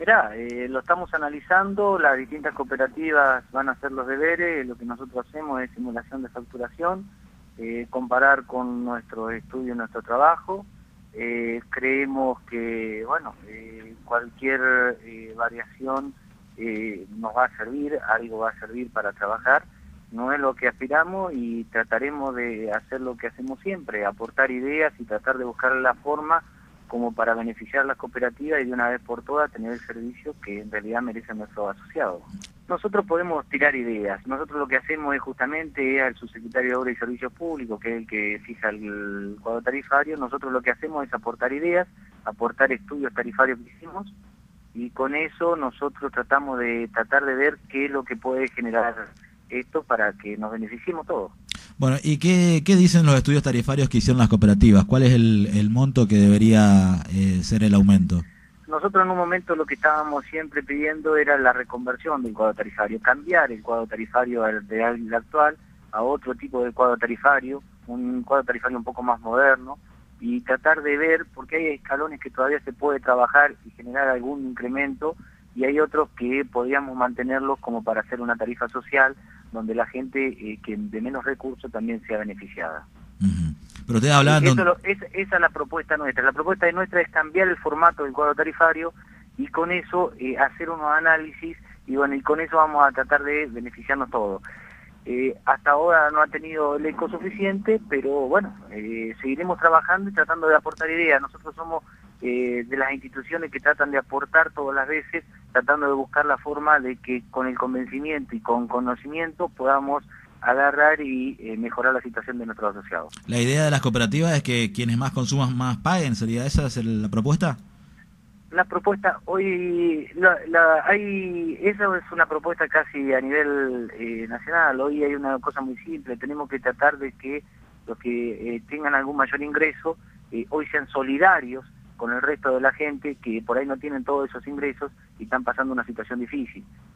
Mirá, lo estamos analizando, las distintas cooperativas van a hacer los deberes, lo que nosotros hacemos es simulación de facturación, comparar con nuestro estudio, nuestro trabajo. Creemos que, bueno, cualquier variación nos va a servir, algo va a servir para trabajar. No es lo que aspiramos y trataremos de hacer lo que hacemos siempre, aportar ideas y tratar de buscar la forma como para beneficiar a las cooperativas y de una vez por todas tener el servicio que en realidad merecen nuestros asociados. Nosotros podemos tirar ideas, nosotros lo que hacemos es justamente al subsecretario de Obras y Servicios Públicos, que es el que fija el cuadro tarifario, nosotros lo que hacemos es aportar ideas, aportar estudios tarifarios que hicimos, y con eso nosotros tratamos de ver qué es lo que puede generar esto para que nos beneficiemos todos. Bueno, ¿y qué dicen los estudios tarifarios que hicieron las cooperativas? ¿Cuál es el monto que debería ser el aumento? Nosotros en un momento lo que estábamos siempre pidiendo era la reconversión del cuadro tarifario, cambiar el cuadro tarifario del actual a otro tipo de cuadro tarifario, un cuadro tarifario un poco más moderno, y tratar de ver, porque hay escalones que todavía se puede trabajar y generar algún incremento, y hay otros que podríamos mantenerlos como para hacer una tarifa social, donde la gente que de menos recursos también sea beneficiada. Uh-huh. Pero ustedes hablando... Esa es la propuesta nuestra. La propuesta nuestra es cambiar el formato del cuadro tarifario y con eso hacer unos análisis y bueno, y con eso vamos a tratar de beneficiarnos todos. Hasta ahora no ha tenido el eco suficiente, pero bueno, seguiremos trabajando y tratando de aportar ideas. Nosotros somos de las instituciones que tratan de aportar todas las veces, tratando de buscar la forma de que con el convencimiento y con conocimiento podamos agarrar y mejorar la situación de nuestros asociados. La idea de las cooperativas es que quienes más consuman más paguen, ¿sería esa la propuesta? La propuesta hoy, esa es una propuesta casi a nivel nacional. Hoy hay una cosa muy simple, tenemos que tratar de que los que tengan algún mayor ingreso hoy sean solidarios con el resto de la gente que por ahí no tienen todos esos ingresos y están pasando una situación difícil.